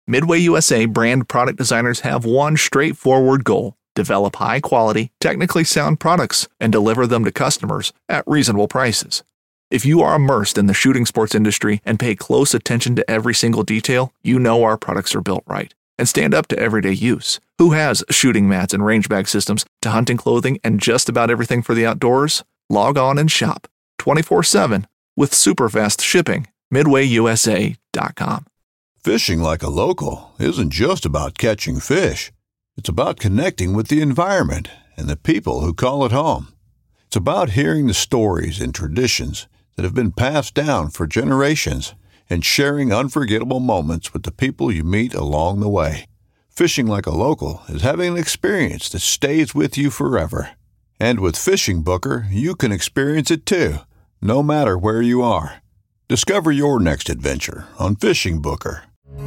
Midway USA brand product designers have one straightforward goal: develop high-quality, technically sound products and deliver them to customers at reasonable prices. If you are immersed in the shooting sports industry and pay close attention to every single detail, you know our products are built right and stand up to everyday use. Who has shooting mats and range bag systems to hunting clothing and just about everything for the outdoors? Log on and shop 24/7 with super fast shipping. MidwayUSA.com. Fishing like a local isn't just about catching fish. It's about connecting with the environment and the people who call it home. It's about hearing the stories and traditions that have been passed down for generations and sharing unforgettable moments with the people you meet along the way. Fishing like a local is having an experience that stays with you forever. And with Fishing Booker, you can experience it too, no matter where you are. Discover your next adventure on Fishing Booker.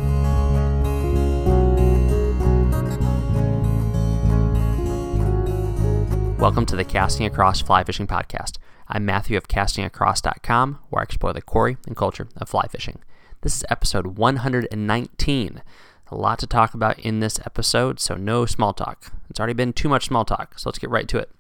Welcome to the Casting Across Fly Fishing Podcast. I'm Matthew of CastingAcross.com, where I explore the quarry and culture of fly fishing. This is episode 119. A lot to talk about in this episode, so no small talk. It's already been too much small talk, so let's get right to it.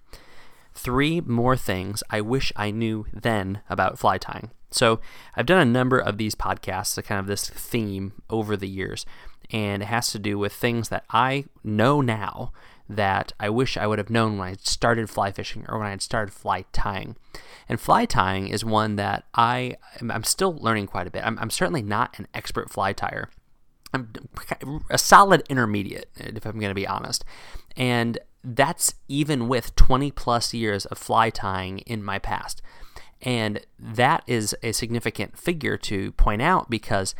3 more things I wish I knew then about fly tying. So I've done a number of these podcasts, so kind of this theme over the years, and it has to do with things that I know now that I wish I would have known when I started fly fishing or when I had started fly tying. And fly tying is one that I'm still learning quite a bit. I'm certainly not an expert fly tyer. I'm a solid intermediate, if I'm going to be honest. And that's even with 20 plus years of fly tying in my past. And that is a significant figure to point out because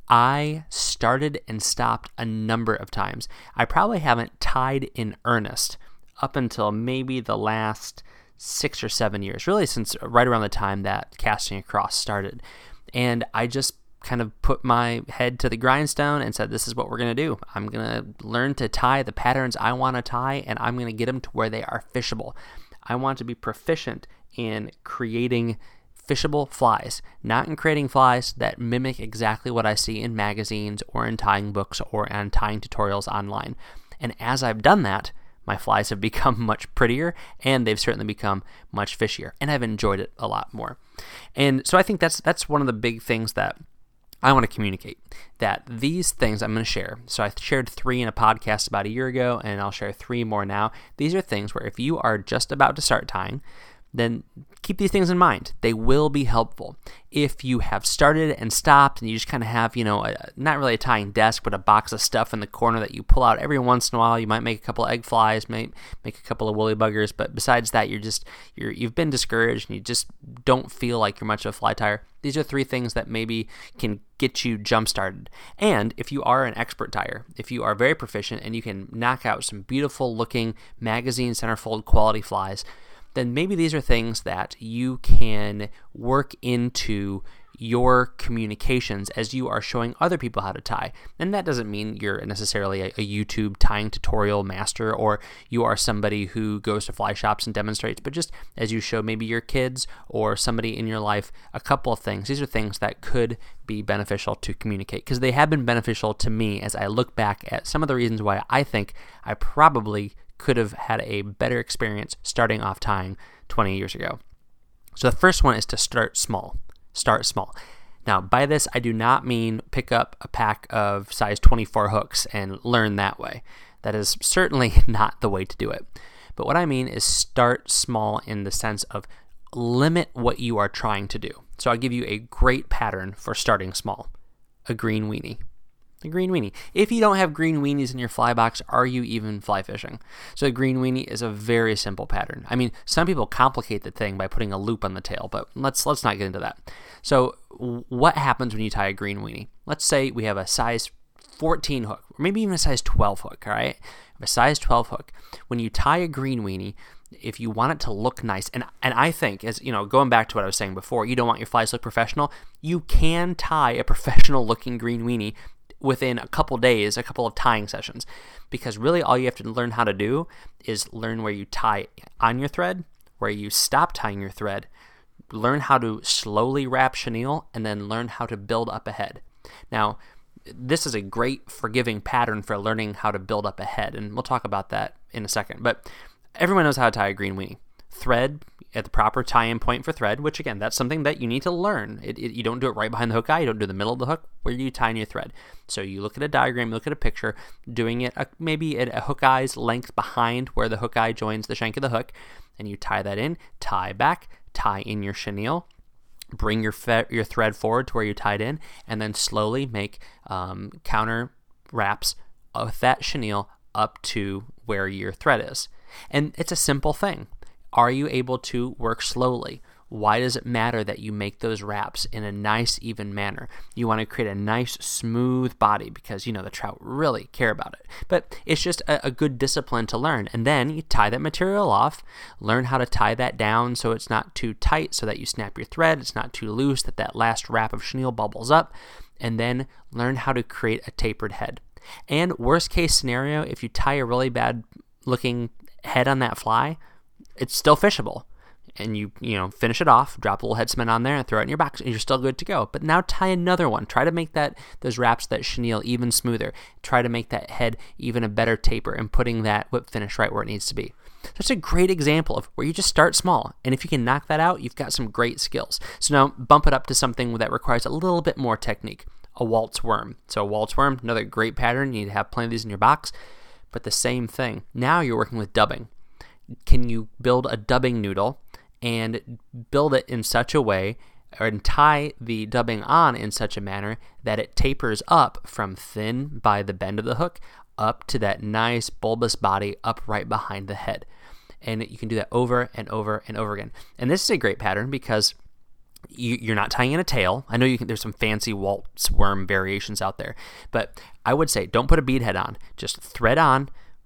I started and stopped a number of times. I probably haven't tied in earnest up until maybe the last 6 or 7 years, really since right around the time that Casting Across started. And I just kind of put my head to the grindstone and said, this is what we're going to do. I'm going to learn to tie the patterns I want to tie, and I'm going to get them to where they are fishable. I want to be proficient in creating fishable flies, not in creating flies that mimic exactly what I see in magazines or in tying books or on tying tutorials online. And as I've done that, my flies have become much prettier and they've certainly become much fishier, and I've enjoyed it a lot more. And so I think that's one of the big things that I want to communicate, that these things I'm going to share. So I shared 3 in a podcast about a year ago, and I'll share 3 more now. These are things where if you are just about to start tying, then keep these things in mind. They will be helpful. If you have started and stopped and you just kind of have, not really a tying desk, but a box of stuff in the corner that you pull out every once in a while, you might make a couple of egg flies, make a couple of woolly buggers, but besides that, you've been discouraged and you just don't feel like you're much of a fly tyer. These are 3 things that maybe can get you jump started. And if you are an expert tyer, if you are very proficient and you can knock out some beautiful looking magazine centerfold quality flies, then maybe these are things that you can work into your communications as you are showing other people how to tie. And that doesn't mean you're necessarily a YouTube tying tutorial master or you are somebody who goes to fly shops and demonstrates, but just as you show maybe your kids or somebody in your life a couple of things. These are things that could be beneficial to communicate because they have been beneficial to me as I look back at some of the reasons why I think I probably could have had a better experience starting off tying 20 years ago. So the first one is to start small. Start small. Now, by this, I do not mean pick up a pack of size 24 hooks and learn that way. That is certainly not the way to do it. But what I mean is start small in the sense of limit what you are trying to do. So I'll give you a great pattern for starting small. A green weenie. A green weenie. If you don't have green weenies in your fly box, are you even fly fishing? So a green weenie is a very simple pattern. I mean, some people complicate the thing by putting a loop on the tail, but let's not get into that. So what happens when you tie a green weenie? Let's say we have a size 14 hook, or maybe even a size 12 hook, all right? A size 12 hook. When you tie a green weenie, if you want it to look nice, and I think, as going back to what I was saying before, you don't want your flies to look professional, you can tie a professional looking green weenie within a couple days, a couple of tying sessions, because really all you have to learn how to do is learn where you tie on your thread, where you stop tying your thread, learn how to slowly wrap chenille, and then learn how to build up ahead. Now, this is a great forgiving pattern for learning how to build up a head, and we'll talk about that in a second. But everyone knows how to tie a green weenie. Thread at the proper tie-in point for thread, which again, that's something that you need to learn. You don't do it right behind the hook eye. You don't do the middle of the hook. Where do you tie in your thread? So you look at a diagram, you look at a picture, doing it maybe at a hook eye's length behind where the hook eye joins the shank of the hook, and you tie that in, tie back, tie in your chenille, bring your thread forward to where you tied in, and then slowly make counter wraps with that chenille up to where your thread is. And it's a simple thing. Are you able to work slowly? Why does it matter that you make those wraps in a nice, even manner? You want to create a nice, smooth body because, the trout really care about it. But it's just a good discipline to learn. And then you tie that material off, learn how to tie that down so it's not too tight so that you snap your thread, it's not too loose that last wrap of chenille bubbles up, and then learn how to create a tapered head. And worst case scenario, if you tie a really bad looking head on that fly, it's still fishable, and you finish it off, drop a little head cement on there, and throw it in your box, and you're still good to go. But now tie another one. Try to make those wraps, that chenille, even smoother. Try to make that head even a better taper, and putting that whip finish right where it needs to be. That's a great example of where you just start small, and if you can knock that out, you've got some great skills. So now bump it up to something that requires a little bit more technique. A waltz worm. So a waltz worm, another great pattern. You need to have plenty of these in your box, but the same thing. Now you're working with dubbing. Can you build a dubbing noodle and build it in such a way, and tie the dubbing on in such a manner that it tapers up from thin by the bend of the hook up to that nice bulbous body up right behind the head? And you can do that over and over and over again. And this is a great pattern because you're not tying in a tail. I know there's some fancy waltz worm variations out there, but I would say don't put a bead head on. Just thread on,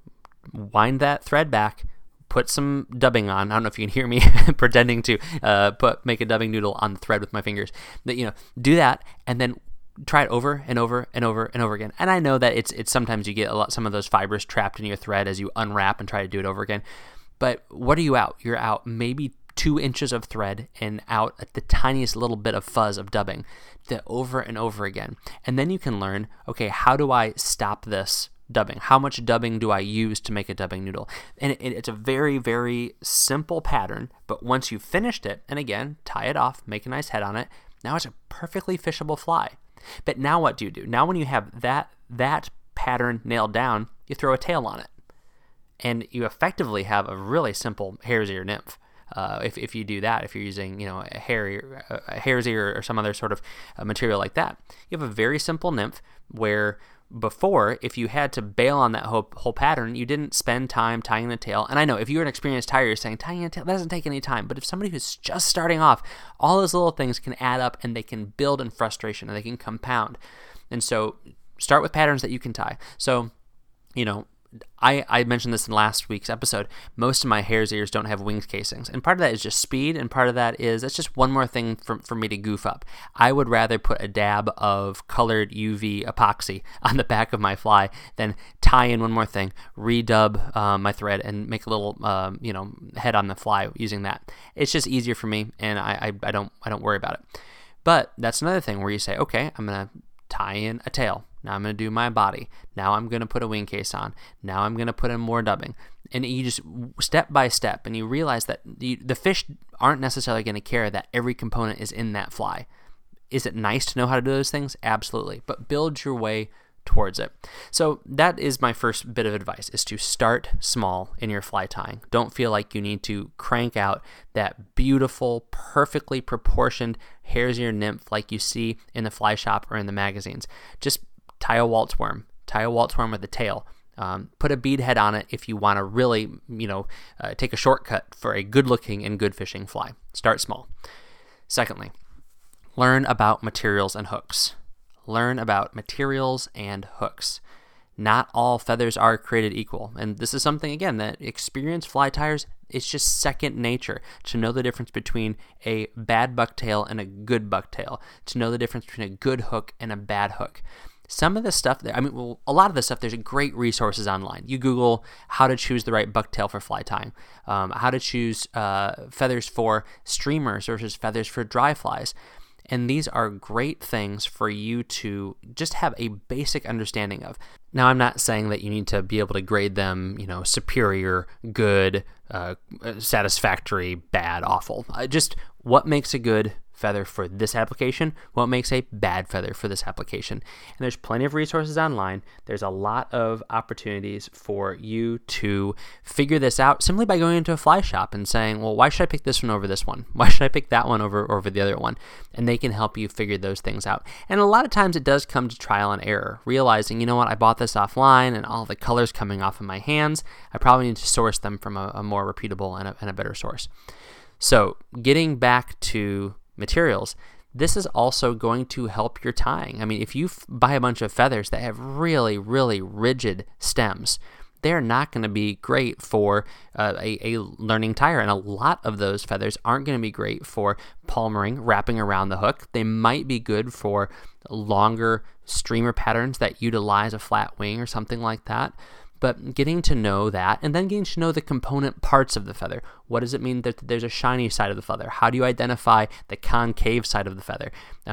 wind that thread back, put some dubbing on. I don't know if you can hear me pretending to make a dubbing noodle on the thread with my fingers. Do that, and then try it over and over and over and over again. And I know that it's sometimes you get some of those fibers trapped in your thread as you unwrap and try to do it over again. But what are you out? You're out maybe 2 inches of thread and out at the tiniest little bit of fuzz of dubbing. Do that over and over again. And then you can learn, okay, how do I stop this dubbing? How much dubbing do I use to make a dubbing noodle? And it's a very, very simple pattern, but once you've finished it, and again, tie it off, make a nice head on it, now it's a perfectly fishable fly. But now what do you do? Now when you have that pattern nailed down, you throw a tail on it. And you effectively have a really simple hare's ear nymph. If you do that, if you're using a hare's ear or some other sort of material like that, you have a very simple nymph where before, if you had to bail on that whole pattern, you didn't spend time tying the tail. And I know if you're an experienced tyer, you're saying tying a tail doesn't take any time. But if somebody who's just starting off, all those little things can add up and they can build in frustration and they can compound. And so start with patterns that you can tie. So, I mentioned this in last week's episode. Most of my hare's ears don't have wing casings. And part of that is just speed, and part of that is it's just one more thing for me to goof up. I would rather put a dab of colored UV epoxy on the back of my fly than tie in one more thing, redub my thread, and make a little head on the fly using that. It's just easier for me, and I don't worry about it. But that's another thing where you say, okay, I'm going to tie in a tail. Now I'm going to do my body. Now I'm going to put a wing case on. Now I'm going to put in more dubbing. And you just step by step, and you realize that the fish aren't necessarily going to care that every component is in that fly. Is it nice to know how to do those things? Absolutely. But build your way towards it. So that is my first bit of advice, is to start small in your fly tying. Don't feel like you need to crank out that beautiful, perfectly proportioned hare's ear nymph like you see in the fly shop or in the magazines. Just tie a waltz worm with a tail. Put a bead head on it if you want to really, take a shortcut for a good-looking and good fishing fly. Start small. Secondly, learn about materials and hooks. Not all feathers are created equal. And this is something, again, that experienced fly tyers, it's just second nature to know the difference between a bad bucktail and a good bucktail, to know the difference between a good hook and a bad hook. Some of the stuff there, a lot of the stuff, there's great resources online. You Google how to choose the right bucktail for fly tying, how to choose feathers for streamers versus feathers for dry flies. And these are great things for you to just have a basic understanding of. Now, I'm not saying that you need to be able to grade them, superior, good, satisfactory, bad, awful. Just what makes a good feather for this application, what makes a bad feather for this application. And there's plenty of resources online. There's a lot of opportunities for you to figure this out simply by going into a fly shop and saying, well, why should I pick this one over this one? Why should I pick that one over the other one? And they can help you figure those things out. And a lot of times it does come to trial and error, realizing, you know what, I bought this offline and all the colors coming off of my hands, I probably need to source them from a more reputable and a better source. So getting back to materials, this is also going to help your tying. I mean, if you buy a bunch of feathers that have really, really rigid stems, they're not going to be great for a learning tyer. And a lot of those feathers aren't going to be great for palmering, wrapping around the hook. They might be good for longer streamer patterns that utilize a flat wing or something like that. But getting to know that, and then getting to know the component parts of the feather. What does it mean that there's a shiny side of the feather? How do you identify the concave side of the feather?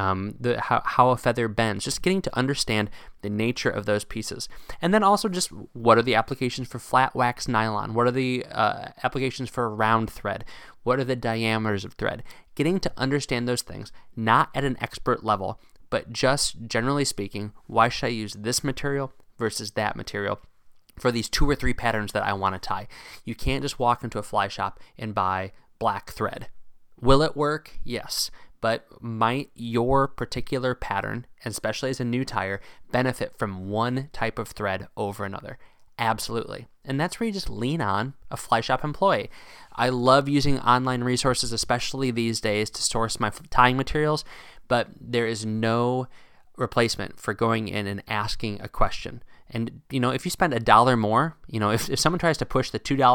How a feather bends. Just getting to understand the nature of those pieces. And then also just what are the applications for flat wax nylon? What are the applications for round thread? What are the diameters of thread? Getting to understand those things, not at an expert level, but just generally speaking, why should I use this material versus that material for these 2 or 3 patterns that I want to tie? You can't just walk into a fly shop and buy black thread. Will it work? Yes. But might your particular pattern, especially as a new tyer, benefit from one type of thread over another? Absolutely. And that's where you just lean on a fly shop employee. I love using online resources, especially these days, to source my tying materials, but there is no replacement for going in and asking a question. And, if you spend $1 more, if someone tries to push the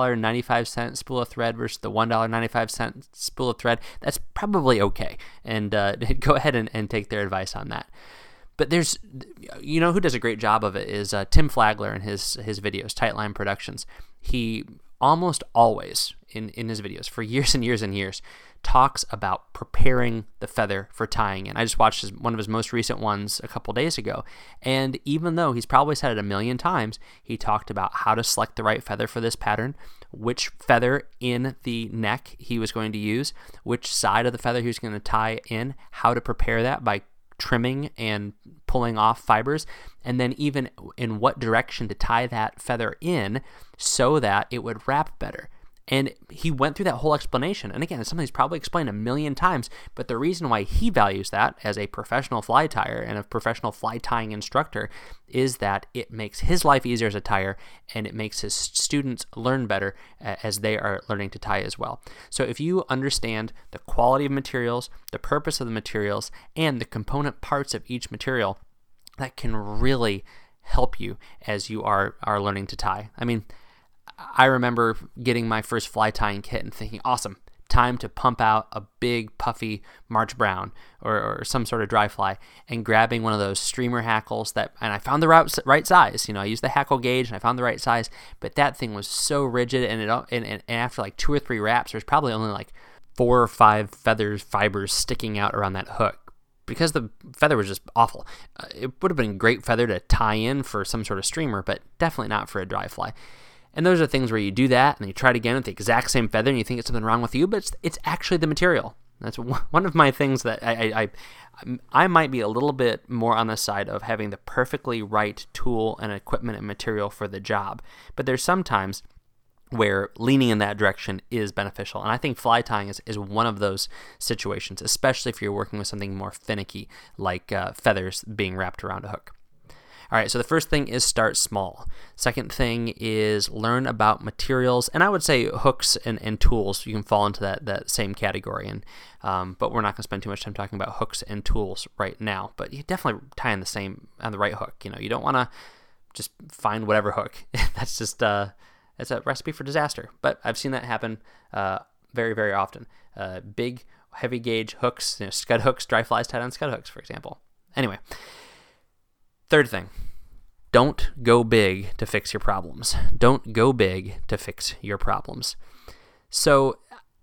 $2.95 spool of thread versus the $1.95 spool of thread, that's probably okay. And go ahead and take their advice on that. But there's, who does a great job of it is Tim Flagler in his videos, Tightline Productions. He almost always, in his videos, for years and years and years, talks about preparing the feather for tying. And I just watched one of his most recent ones a couple days ago. And even though he's probably said it a million times, he talked about how to select the right feather for this pattern, which feather in the neck he was going to use, which side of the feather he was going to tie in, how to prepare that by trimming and pulling off fibers, and then even in what direction to tie that feather in so that it would wrap better. And he went through that whole explanation. And again, it's something he's probably explained a million times, but the reason why he values that as a professional fly tyer and a professional fly tying instructor is that it makes his life easier as a tyer, and it makes his students learn better as they are learning to tie as well. So if you understand the quality of materials, the purpose of the materials, and the component parts of each material, that can really help you as you are learning to tie. I mean, I remember getting my first fly tying kit and thinking, awesome, time to pump out a big puffy March Brown or some sort of dry fly, and grabbing one of those streamer hackles and I found the right size. I used the hackle gauge and I found the right size, but that thing was so rigid, and after like 2 or 3 wraps, there's probably only like 4 or 5 fibers sticking out around that hook, because the feather was just awful. It would have been a great feather to tie in for some sort of streamer, but definitely not for a dry fly. And those are things where you do that and you try it again with the exact same feather and you think it's something wrong with you, but it's actually the material. That's one of my things that I might be a little bit more on the side of having the perfectly right tool and equipment and material for the job. But there's sometimes where leaning in that direction is beneficial. And I think fly tying is one of those situations, especially if you're working with something more finicky like feathers being wrapped around a hook. All right, so the first thing is start small. Second thing is learn about materials, and I would say hooks and tools. You can fall into that same category, and but we're not going to spend too much time talking about hooks and tools right now. But you definitely tie on the right hook. You don't want to just find whatever hook. That's just it's a recipe for disaster. But I've seen that happen very, very often. Big, heavy gauge hooks, scud hooks, dry flies tied on scud hooks, for example. Anyway. Third thing, don't go big to fix your problems. Don't go big to fix your problems. So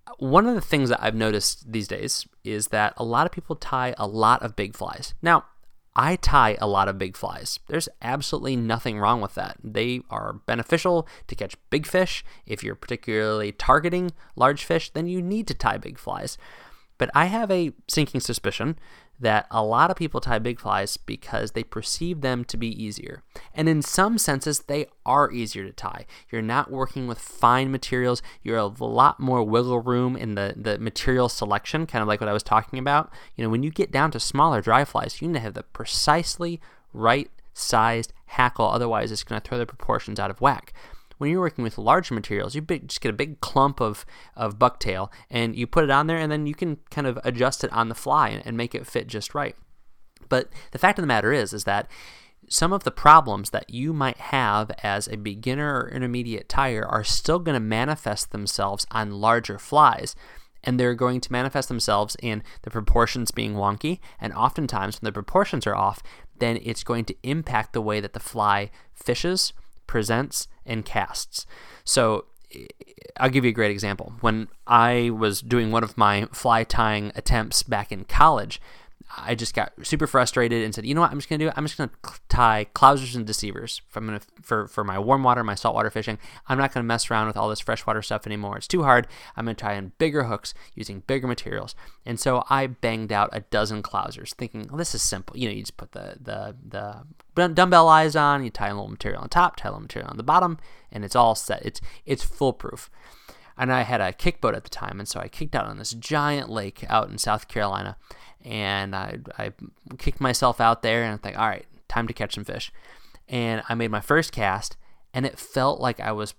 One of the things that I've noticed these days is that a lot of people tie a lot of big flies. Now, I tie a lot of big flies. There's absolutely nothing wrong with that. They are beneficial to catch big fish. If you're particularly targeting large fish, then you need to tie big flies. But I have a sinking suspicion that a lot of people tie big flies because they perceive them to be easier. And in some senses, they are easier to tie. You're not working with fine materials. You have a lot more wiggle room in the material selection, kind of like what I was talking about. When you get down to smaller dry flies, you need to have the precisely right sized hackle. Otherwise, it's going to throw the proportions out of whack. When you're working with larger materials, you just get a big clump of bucktail, and you put it on there, and then you can kind of adjust it on the fly and make it fit just right. But the fact of the matter is that some of the problems that you might have as a beginner or intermediate tyer are still going to manifest themselves on larger flies. And they're going to manifest themselves in the proportions being wonky, and oftentimes when the proportions are off, then it's going to impact the way that the fly fishes, presents, and casts. So I'll give you a great example. When I was doing one of my fly tying attempts back in college, I just got super frustrated and said, you know what I'm just going to do? I'm just going to tie clousers and deceivers for my warm water, my saltwater fishing. I'm not going to mess around with all this freshwater stuff anymore. It's too hard. I'm going to tie in bigger hooks using bigger materials. And so I banged out a dozen clousers thinking, well, this is simple. You just put the dumbbell eyes on, you tie a little material on top, tie a little material on the bottom, and it's all set. It's foolproof. And I had a kick boat at the time, and so I kicked out on this giant lake out in South Carolina. And I kicked myself out there, and I think, all right, time to catch some fish. And I made my first cast, and it felt like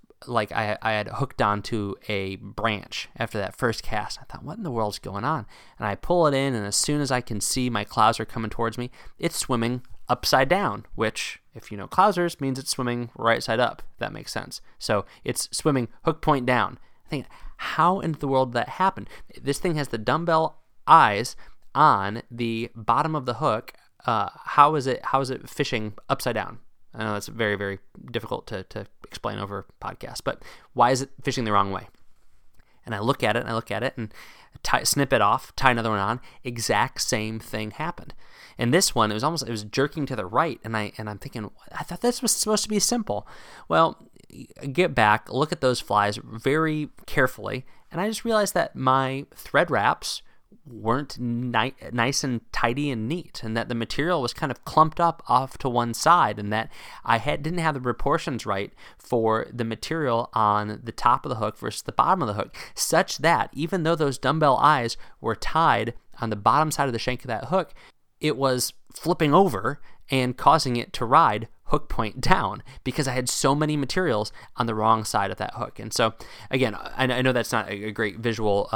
I had hooked onto a branch after that first cast. I thought, what in the world's going on? And I pull it in, and as soon as I can see my clouser coming towards me, it's swimming upside down, which, if you know clousers, means it's swimming right side up, if that makes sense. So it's swimming hook point down. I think, how in the world did that happen? This thing has the dumbbell eyes on the bottom of the hook. How is it fishing upside down? I know that's very, very difficult to explain over a podcast, but why is it fishing the wrong way? And I look at it and snip it off, tie another one on. Exact same thing happened. And this one, it was jerking to the right, and I'm thinking, I thought this was supposed to be simple. Well, get back, look at those flies very carefully, and I just realized that my thread wraps weren't nice and tidy and neat, and that the material was kind of clumped up off to one side, and that I didn't have the proportions right for the material on the top of the hook versus the bottom of the hook, such that even though those dumbbell eyes were tied on the bottom side of the shank of that hook, it was flipping over and causing it to ride hook point down because I had so many materials on the wrong side of that hook. And so, again, I know that's not a great visual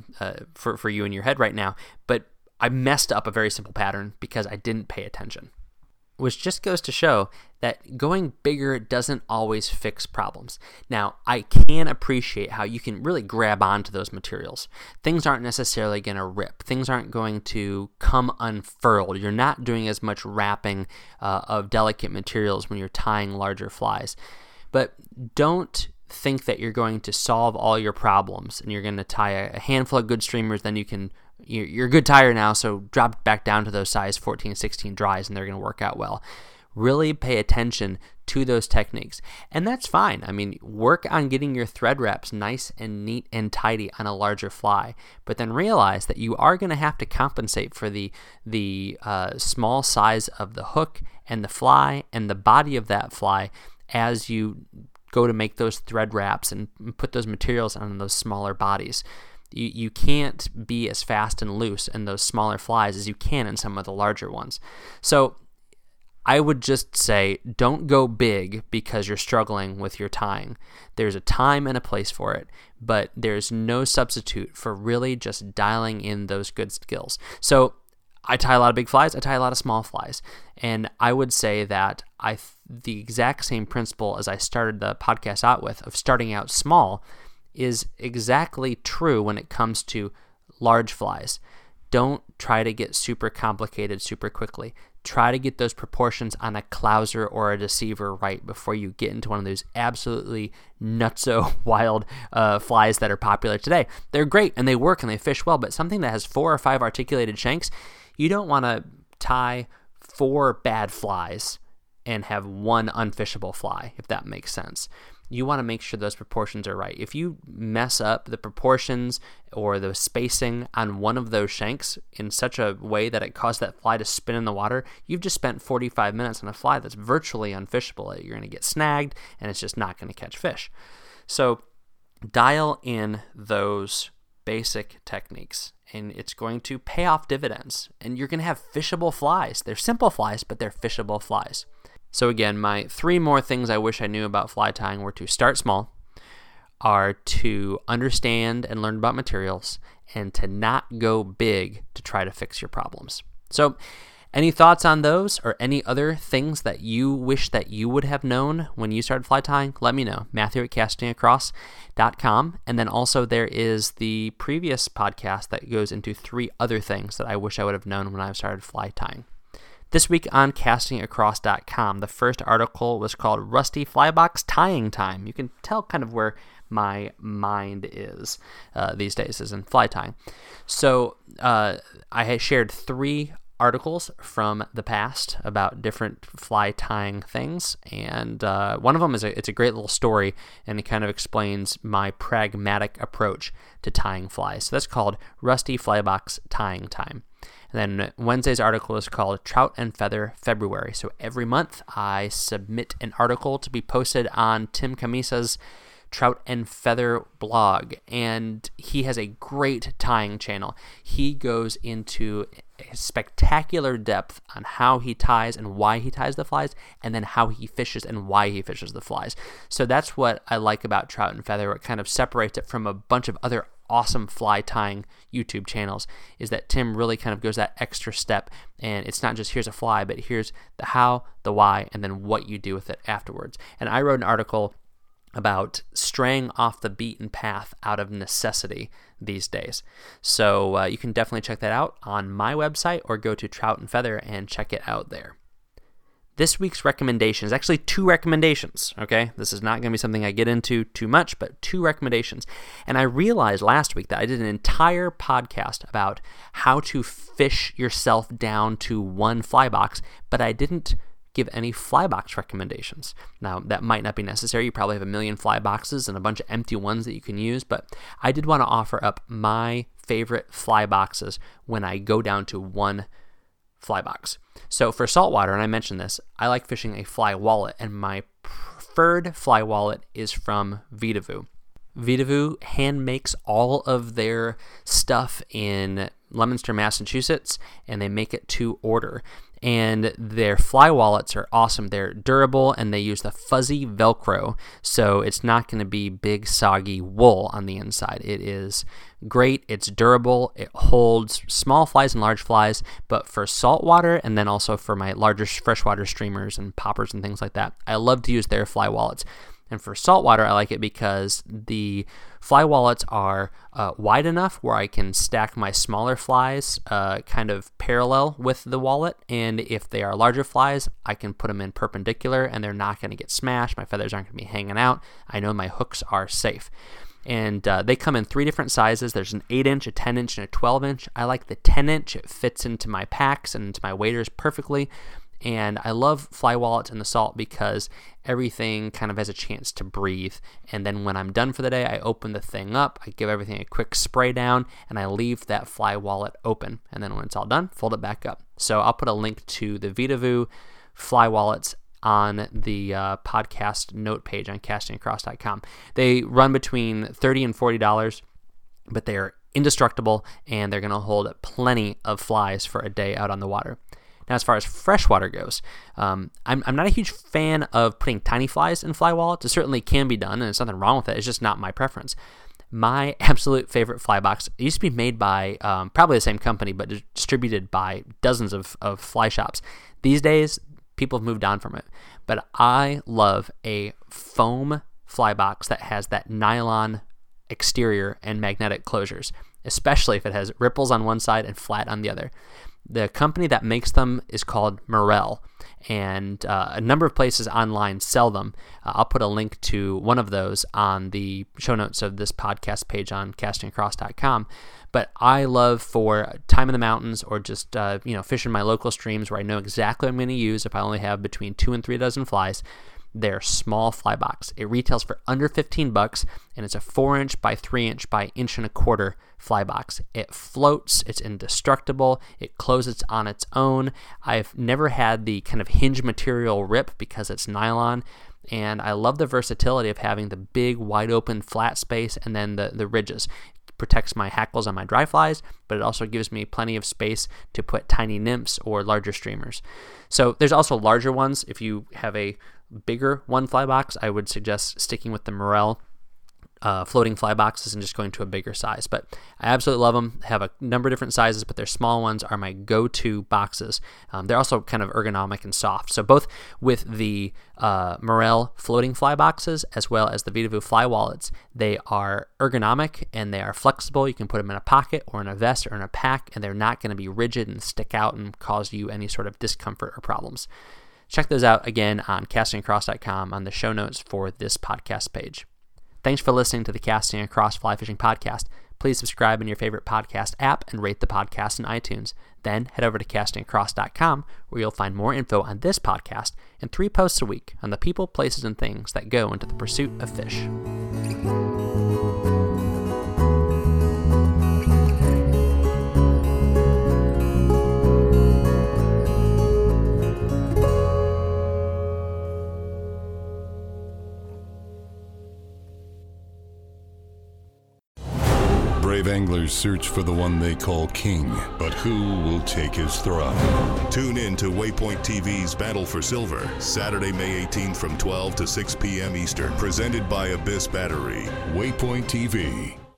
for you in your head right now, but I messed up a very simple pattern because I didn't pay attention. Which just goes to show that going bigger doesn't always fix problems. Now, I can appreciate how you can really grab onto those materials. Things aren't necessarily going to rip. Things aren't going to come unfurled. You're not doing as much wrapping of delicate materials when you're tying larger flies. But don't think that you're going to solve all your problems and you're going to tie a handful of good streamers, then you're a good tyer now, so drop back down to those size 14, 16 dries, and they're going to work out well. Really pay attention to those techniques. And that's fine. I mean, work on getting your thread wraps nice and neat and tidy on a larger fly, but then realize that you are going to have to compensate for the small size of the hook and the fly and the body of that fly as you go to make those thread wraps and put those materials on those smaller bodies. You can't be as fast and loose in those smaller flies as you can in some of the larger ones. So I would just say don't go big because you're struggling with your tying. There's a time and a place for it, but there's no substitute for really just dialing in those good skills. So I tie a lot of big flies, I tie a lot of small flies, and I would say that the exact same principle as I started the podcast out with of starting out small is exactly true when it comes to large flies. Don't try to get super complicated super quickly. try to get those proportions on a clouser or a deceiver right before you get into one of those absolutely nutso wild flies that are popular today. They're great and they work and they fish well, but something that has 4 or 5 articulated shanks, you don't want to tie 4 bad flies and have 1 unfishable fly, if that makes sense. You want to make sure those proportions are right. If you mess up the proportions or the spacing on one of those shanks in such a way that it caused that fly to spin in the water, you've just spent 45 minutes on a fly that's virtually unfishable. You're going to get snagged and it's just not going to catch fish. So dial in those basic techniques and it's going to pay off dividends. And you're going to have fishable flies. They're simple flies, but they're fishable flies. So again, my 3 more things I wish I knew about fly tying were to start small, are to understand and learn about materials, and to not go big to try to fix your problems. So any thoughts on those or any other things that you wish that you would have known when you started fly tying? Let me know. Matthew@castingacross.com. And then also there is the previous podcast that goes into 3 other things that I wish I would have known when I started fly tying. This week on castingacross.com, the first article was called Rusty Flybox Tying Time. You can tell kind of where my mind is these days, is in fly tying. So I had shared 3 articles from the past about different fly tying things, and one of them it's a great little story, and it kind of explains my pragmatic approach to tying flies. So that's called Rusty Flybox Tying Time. And then Wednesday's article is called Trout and Feather February. So every month I submit an article to be posted on Tim Camisa's Trout and Feather blog, and he has a great tying channel. He goes into spectacular depth on how he ties and why he ties the flies, and then how he fishes and why he fishes the flies. So that's what I like about Trout and Feather. It kind of separates it from a bunch of other awesome fly tying YouTube channels, is that Tim really kind of goes that extra step, and it's not just here's a fly, but here's the how, the why, and then what you do with it afterwards. And I wrote an article about straying off the beaten path out of necessity these days. So you can definitely check that out on my website or go to Trout and Feather and check it out there. This week's recommendation is actually 2 recommendations, okay? This is not going to be something I get into too much, but 2 recommendations. And I realized last week that I did an entire podcast about how to fish yourself down to 1 fly box, but I didn't give any fly box recommendations. Now, that might not be necessary. You probably have a million fly boxes and a bunch of empty ones that you can use, but I did want to offer up my favorite fly boxes when I go down to 1 fly box. So for saltwater, and I mentioned this, I like fishing a fly wallet, and my preferred fly wallet is from Vidavoo. Vidavoo hand makes all of their stuff in Leominster, Massachusetts, and they make it to order. And their fly wallets are awesome. They're durable, and they use the fuzzy Velcro, so it's not going to be big, soggy wool on the inside. It is great. It's durable. It holds small flies and large flies, but for saltwater and then also for my larger freshwater streamers and poppers and things like that, I love to use their fly wallets. And for saltwater, I like it because the fly wallets are wide enough where I can stack my smaller flies kind of parallel with the wallet. And if they are larger flies, I can put them in perpendicular and they're not going to get smashed. My feathers aren't going to be hanging out. I know my hooks are safe. And they come in 3 different sizes. There's an 8-inch, a 10-inch, and a 12-inch. I like the 10-inch. It fits into my packs and into my waders perfectly. And I love fly wallets in the salt because everything kind of has a chance to breathe. And then when I'm done for the day, I open the thing up, I give everything a quick spray down, and I leave that fly wallet open. And then when it's all done, fold it back up. So I'll put a link to the Vidavoo fly wallets on the podcast note page on castingacross.com. They run between $30 and $40, but they are indestructible, and they're going to hold plenty of flies for a day out on the water. Now, as far as freshwater goes, I'm not a huge fan of putting tiny flies in fly wallets. It certainly can be done, and there's nothing wrong with it. It's just not my preference. My absolute favorite fly box, it used to be made by probably the same company, but distributed by dozens of fly shops. These days, people have moved on from it. But I love a foam fly box that has that nylon exterior and magnetic closures, especially if it has ripples on one side and flat on the other. The company that makes them is called Morel, and a number of places online sell them. I'll put a link to one of those on the show notes of this podcast page on castingacross.com. But I love, for time in the mountains or just fishing my local streams where I know exactly what I'm going to use if I only have between 2 and 3 dozen flies, their small fly box. It retails for under $15, and it's a 4-inch by 3-inch by 1.25-inch fly box. It floats. It's indestructible. It closes on its own. I've never had the kind of hinge material rip because it's nylon, and I love the versatility of having the big, wide open, flat space and then the ridges. Protects my hackles on my dry flies, but it also gives me plenty of space to put tiny nymphs or larger streamers. So there's also larger ones. If you have a bigger one fly box, I would suggest sticking with the Morel floating fly boxes and just going to a bigger size. But I absolutely love them. They have a number of different sizes, but their small ones are my go-to boxes. They're also kind of ergonomic and soft. So both with the Morel floating fly boxes as well as the Vita Vu fly wallets, they are ergonomic and they are flexible. You can put them in a pocket or in a vest or in a pack, and they're not going to be rigid and stick out and cause you any sort of discomfort or problems. Check those out again on castingacross.com on the show notes for this podcast page. Thanks for listening to the Casting Across Fly Fishing Podcast. Please subscribe in your favorite podcast app and rate the podcast in iTunes. Then head over to castingacross.com, where you'll find more info on this podcast and 3 posts a week on the people, places, and things that go into the pursuit of fish. Brave anglers search for the one they call king, but who will take his throne? Tune in to Waypoint TV's Battle for Silver, Saturday, May 18th from 12 to 6 p.m. Eastern, presented by Abyss Battery. Waypoint TV.